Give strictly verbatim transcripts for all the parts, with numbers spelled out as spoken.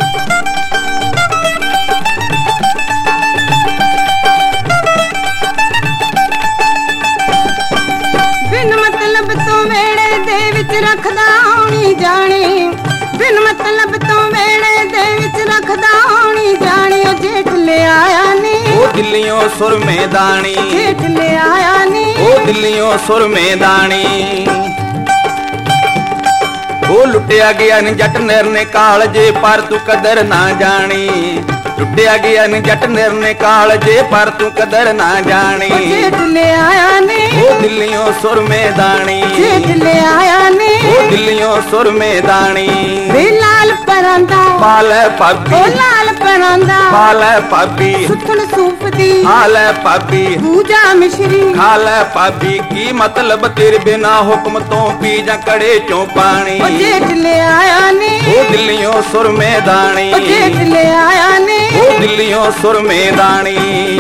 बिन मतलब तो वेड़े दे विच रखदा होनी जाने, बिन मतलब तो वेड़े दे विच रखदा होनी जाने। ओ जेठ ले आया नी ओ दिल्लियों सुर में दानी, जेठ ले आया नी ओ दिल्लियों सुर में दानी। ओ लुटिया गया नी जट निरने कालजे पर तू कदर ना जानी, लुटिया गया नी जट निरने कालजे पर तू कदर ना जानी। ओ जेठ ले आया नी ओ दिल्लियों सुर में दानी, जेठ ले आया नी ओ दिल्लियों सुर में दानी। वे लाल परांदा पाल ओ पापी, लाल परांदा पाल पापी, सुथन सूपदी हाल पापी, पूजा मिश्री। खाल पापी की मतलब तेरे बिना हुक्म तो पी जा कड़े चों पानी। ओ जेठ ले आया नी ओ दिल्लियों सुर में दानी, ओ जेठ ले आया नी ओ दिल्लियों सुर में दानी।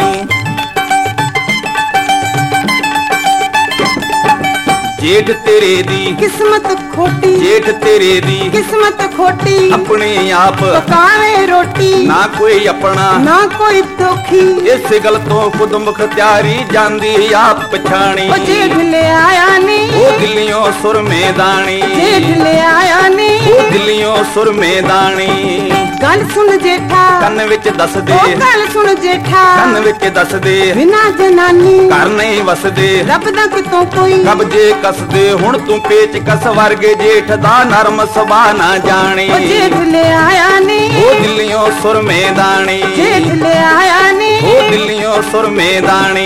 जेठ तेरे दी किस्मत खोटी, जेठ तेरे दी किस्मत खोटी अपने आप पकावे रोटी ना कोई अपना ना कोई दोखी। इस गल तो खुद मुख्तियारी जांदी आप पछाणी। ओ जेठ ले आया नी ओ दिल्लियों सुर में दानी, जेठ ले आया नी ओ दिल्लियों सुर में दानी। गल सुन जेठा ਕੰਨ ਵਿੱਚ ਦੱਸ ਦੇ, ओ गल सुन जेठा ਕੰਨ ਵਿੱਚ ਦੱਸ ਦੇ बिना जनानी ਘਰ ਨਹੀਂ ਵਸਦੇ रब दा कितों कोई। ਕਬਜੇ कसदे हुण तू पेच कस वर्गे जेठ दा नरम सुभा ना जानी। ओ जेठ ले आया नी ओ दिल्लियों सुर में दानी, जेठ ले आया नी ओ दिल्लियों सुर में दानी।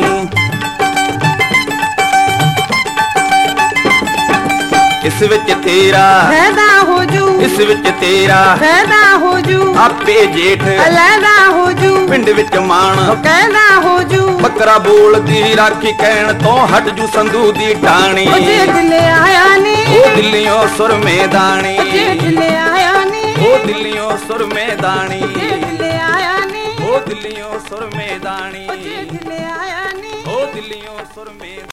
इस विच तेरा फैदा हो जू, इस विच तेरा फैदा हो जू आपे जेठ अलैदा हो जू पिंड विच माण कैदा हो जू। बकरा बोलदी राखी कहण तो हट जू संधू दी टाणी। ओ जेठ ले आया नी ओ दिल्लियों सुर में दानी, ओ जेठ ले आया नी ओ दिल्लियों सुर में दानी, जेठ ले आया नी ओ दिल्लियों सुर में दानी, ओ जेठ ले आया नी ओ दिल्लियों सुर में